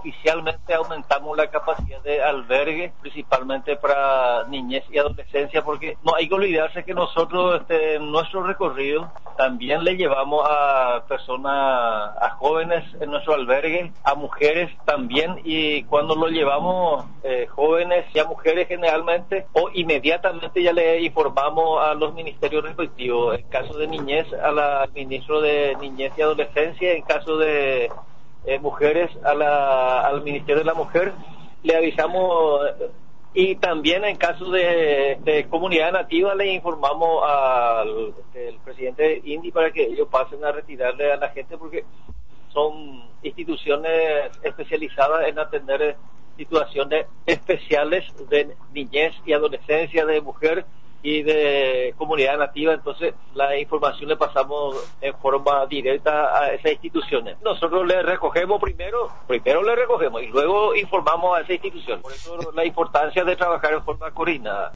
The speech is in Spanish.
oficialmente aumentamos la capacidad de albergue, principalmente para niñez y adolescencia, porque no hay que olvidarse que nosotros en nuestro recorrido también le llevamos a personas, a jóvenes en nuestro albergue, a mujeres también, y cuando lo llevamos jóvenes y a mujeres generalmente, o inmediatamente ya le informamos a los ministerios respectivos. En caso de niñez, al ministro de Niñez y Adolescencia; en caso de mujeres, al Ministerio de la Mujer, le avisamos. Y también en caso de comunidad nativa le informamos al el presidente INDI para que ellos pasen a retirarle a la gente, porque son instituciones especializadas en atender situaciones especiales de niñez y adolescencia, de mujer y de comunidad nativa. Entonces la información le pasamos en forma directa a esas instituciones. Nosotros le recogemos primero le recogemos y luego informamos a esa institución. Por eso la importancia de trabajar en forma coordinada.